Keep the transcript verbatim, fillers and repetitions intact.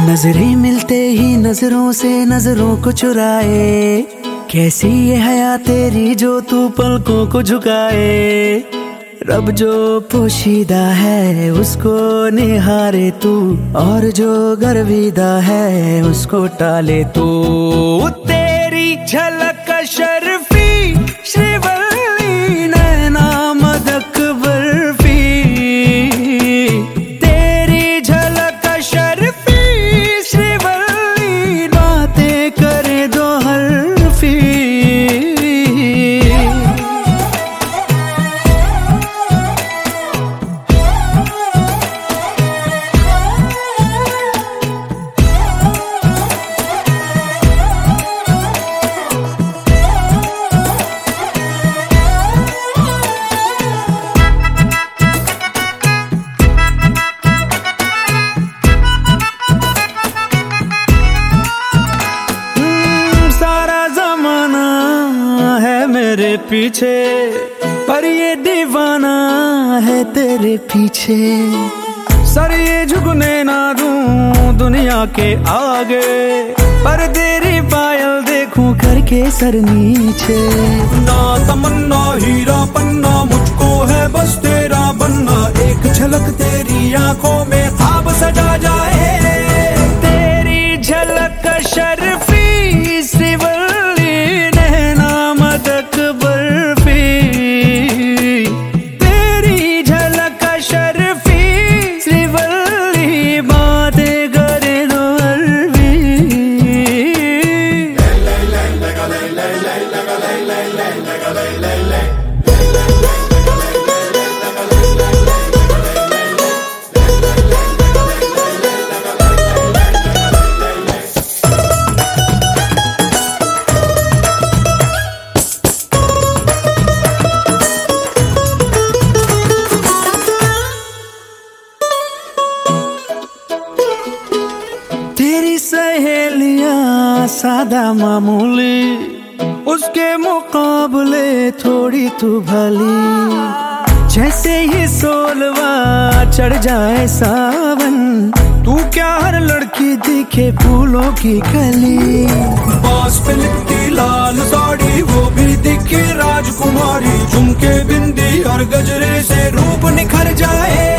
नजरें मिलते ही नजरों से नजरों को चुराए, कैसी ये हया तेरी जो तू पलकों को झुकाए। रब जो पोशीदा है उसको निहारे तू, और जो गर्विदा है उसको टाले तू। तेरी झलक शर्फी श्रीवल्ली नैना मदक बर्फी, तेरी झलक शर्फी श्रीवल्ली बातें करे दो हरफी। मेरे पीछे पर ये दीवाना है तेरे पीछे, सर ये झुकने ना दूं दुनिया के आगे, पर तेरी पायल देखूं करके सर नीचे। ना तमन्ना हीरा पन्ना मुझको है बस तेरा बनना, एक झलक तेरी आंखों में ख्वाब सजा जाए। तेरी झलक शर्फी श्रीवल्ली नैना मदक बर्फी, तेरी झलक शर्फी श्रीवल्ली बातें करे दो अरबी। तेरी सहेलियां सादा मामूली, उसके मुकाबले थोड़ी तू भली। जैसे ही सोलवा चढ़ जाए सावन, तू क्या हर लड़की दिखे फूलों की कली। पास पे लिपटी लाल साड़ी वो भी दिखे राजकुमारी, झुमके बिंदी और गजरे से रूप निखर जाए।